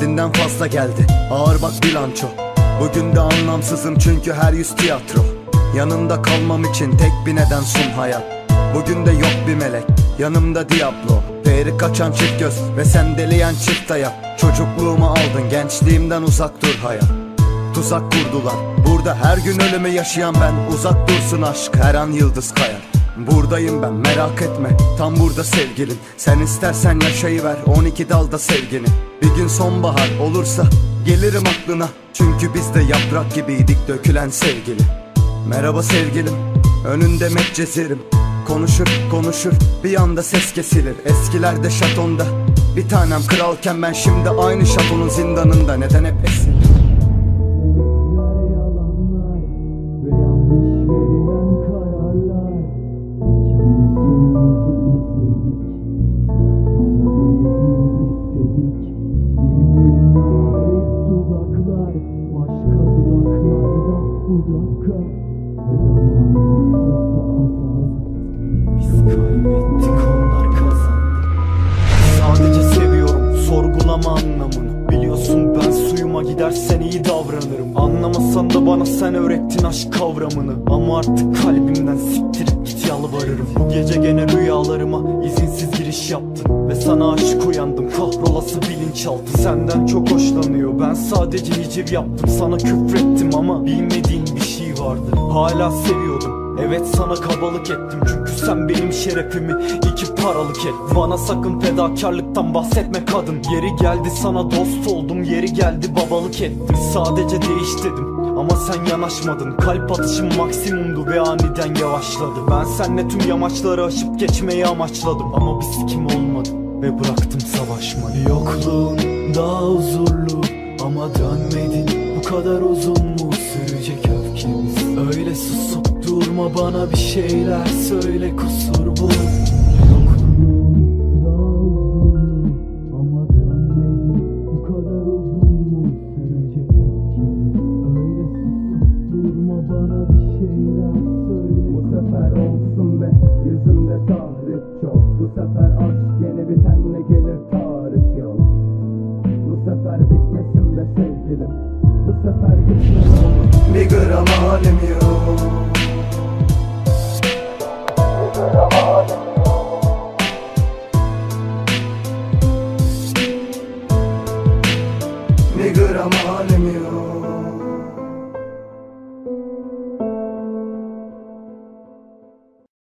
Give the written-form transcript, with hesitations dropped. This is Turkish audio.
Haddinden fazla geldi, ağır bak bilanço. Bugün de anlamsızım çünkü her yüz tiyatro. Yanında kalmam için tek bir neden sun hayat. Bugün de yok bir melek, yanımda Diablo. Değeri kaçan çift göz ve sendeleyen çift ayak. Çocukluğumu aldın, gençliğimden uzak dur hayat. Tuzak kurdular, burada her gün ölümü yaşayan ben. Uzak dursun aşk, her an yıldız kayar. Buradayım ben, merak etme, tam burada sevgilin. Sen istersen yaşayıver 12 dalda sevgini. Bir gün sonbahar olursa gelirim aklına, çünkü biz de yaprak gibiydik dökülen sevgili. Merhaba sevgilim, önünde Medcezirim. Konuşur konuşur bir anda ses kesilir. Eskilerde şatonda bir tanem kralken ben şimdi aynı şatonun zindanında. Neden hep esin? Sadece seviyorum, sorgulama anlamını. Biliyorsun ben suyuma gidersen iyi davranırım. Anlamasan da bana sen öğrettin aşk kavramını. Ama artık kalbimden siktirip git yalvarırım. Bu gece gene rüyalarıma izinsiz giriş yaptın ve sana aşık uyandım, kahrolası bilinçaltı. Senden çok hoşlanıyor, ben sadece hiciv yaptım. Sana küfrettim ama bilmediğin bir şey vardı. Hala seviyordum, evet sana kabalık ettim, çünkü sen benim şerefimi iki paralık et. Bana sakın fedakarlıktan bahsetme kadın. Yeri geldi sana dost oldum, yeri geldi babalık ettim. Sadece değiş dedim ama sen yanaşmadın. Kalp atışım maksimumdu ve aniden yavaşladı. Ben seninle tüm yamaçları aşıp geçmeyi amaçladım ama bir sikim olmadı ve bıraktım savaşmayı. Yokluğun daha huzurlu ama dönmedin. Bu kadar uzun mu sürecek öfkemiz? Öyle susup durma, bana bir şeyler söyle, kusur bu. Bu sefer aşk yeni bitenle gelir, tarif yok. Bu sefer bitmesin be sevgilim, bu sefer gitmesin. Bir gram halim yok. Bir gram halim yok. Bir gram halim yok.